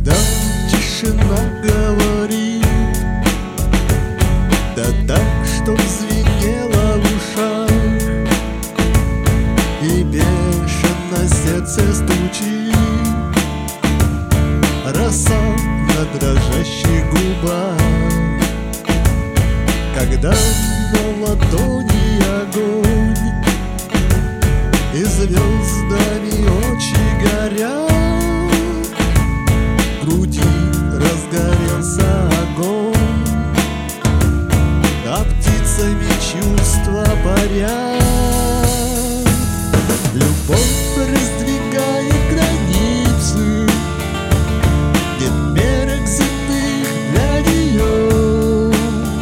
Когда тишина говорит, да так, чтоб звенело в ушах, и бешено сердце стучит, роса на дрожащих губах. Когда на ладони огонь, и звездами очи горят, в груди разгорелся огонь, а птицами чувства парят. Любовь раздвигает границы, нет мерок земных для нее.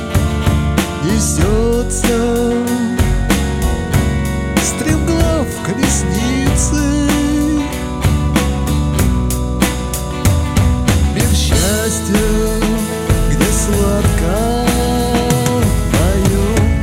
Несется стремглав колесницы, мир счастья, где сладко поем.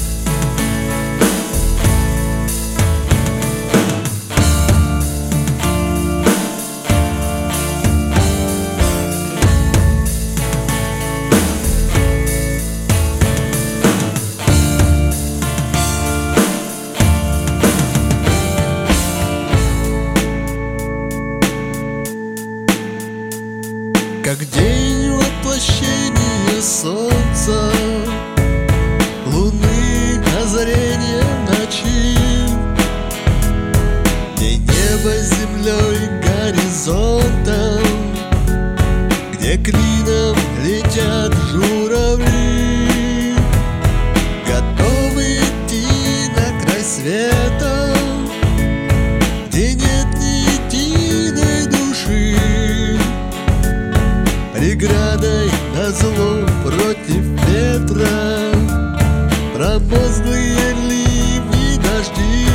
Как день воплощения солнца, луны озарение ночи, где небо с землей горизонтом, где клином летят журавли, готовы идти на край света, где нет ни единой души. Преградой назло против ветра, промозглые ливни, дожди.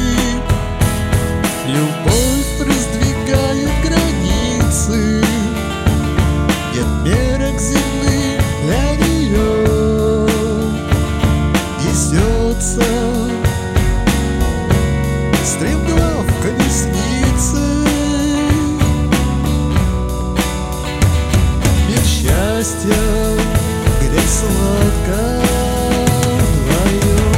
Любовь раздвигает границы, нет мерок земных для нее. Несется стремглав колесницы, счастья, где сладко вдвоем.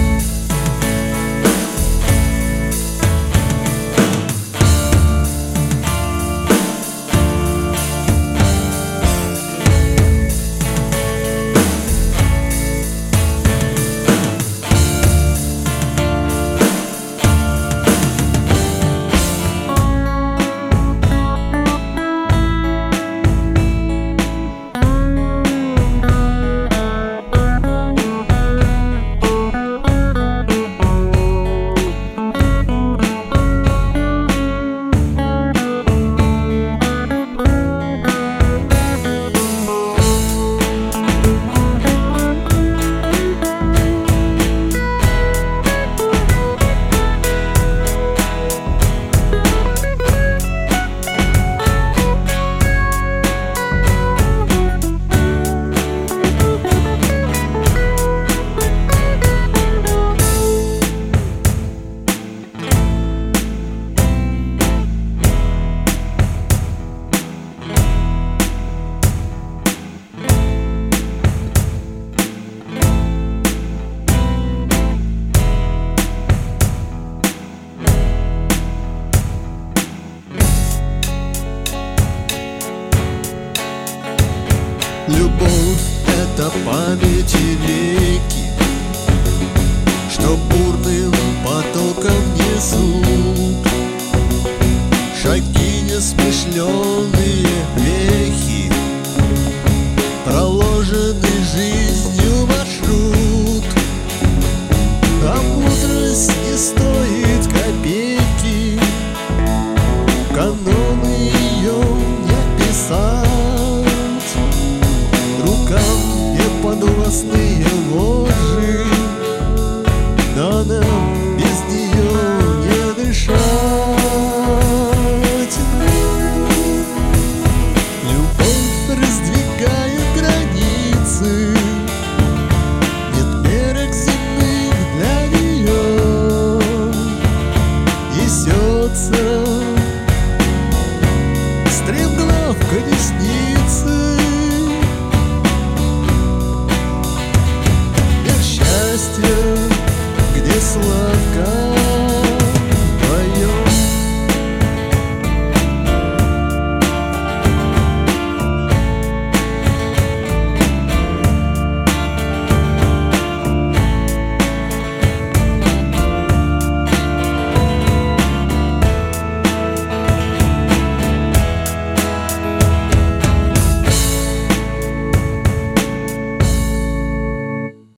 Любовь — это память и реки, что бурным потоком несут шаги несмышленые вехи, проложенный жизнью маршрут. А мудрость не стоит копейки, каноны ее не писать. Рукам неподвластные вожжи, но нам без нее не дышать. только не снись.